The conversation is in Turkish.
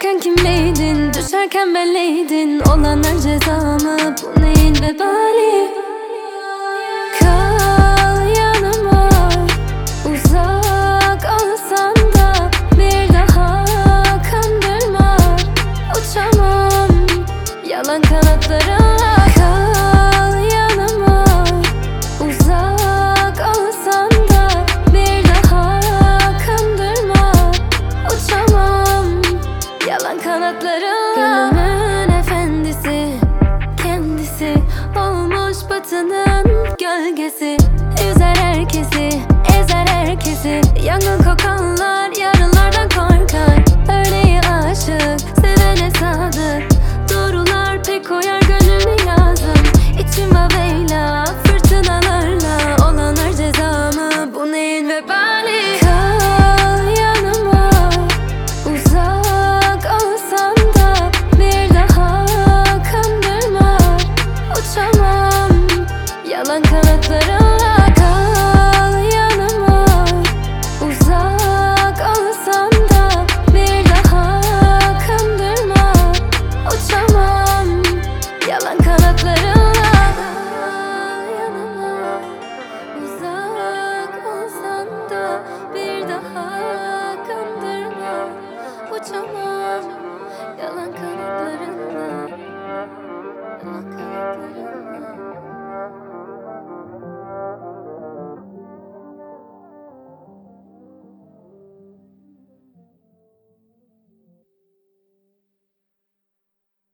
Uçarken kimleydin, düşerken belleydin. Olanlar cezamı, bu neyin vebali? Kal yanıma, uzak olsan da bir daha kandırma. Uçamam yalan kanatlarınla. Kal yanıma, uzak olsan da bir daha kandırma. Uçamam yalan kanatlarınla. Gönlümün efendisi, kendisi olmuş batının gölgesi. Üzer herkesi, ezer herkesi. Yangın kokanlar yarınlardan korkar. Örneği aşık, sevene sadık. Doğrular pek koyar gönlüne yazım. İçim havayla, fırtınalarla. Olanlar cezamı, bu neyin vebali? Kal yanıma, uzak olsan da bir daha kandırma. Uçamam yalan kanatlarım.